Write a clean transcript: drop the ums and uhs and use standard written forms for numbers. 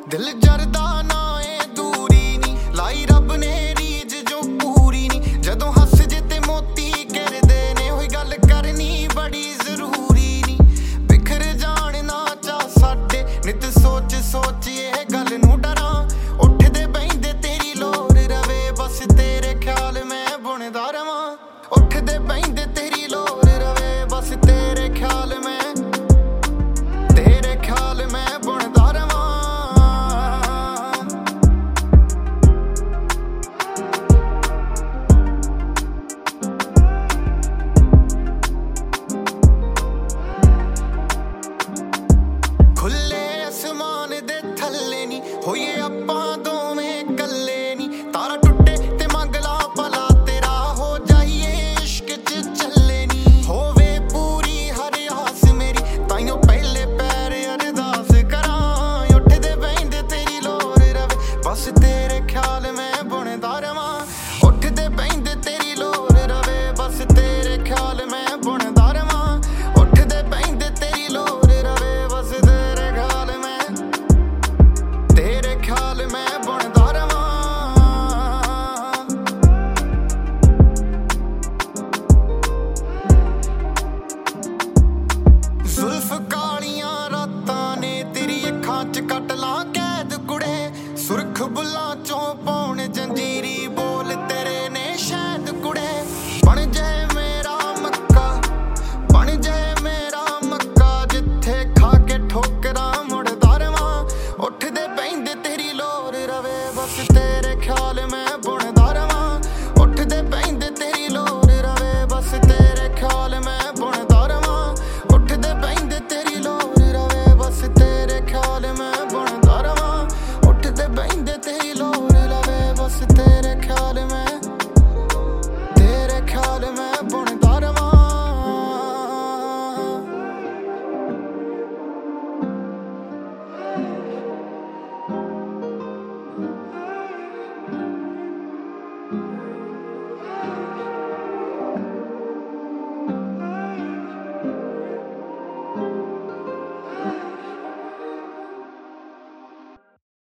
दिल जरदा ना ए दूरी नी लाई रब ने रीज जो पूरी नी जदों हस जे ते मोती गिरदे ने होई गल करनी बड़ी जरूरी नी बिखर जान ना चा साडे नित सोच सोच ये गल नूं डरां उठदे बैंदे तेरी लोर रवे बस तेरे ख्याल मैं बुनदा रवां उठदे बैंदे तेरी लोर रवे बस तेरे ख्याल मैं बुनदा रवां खुले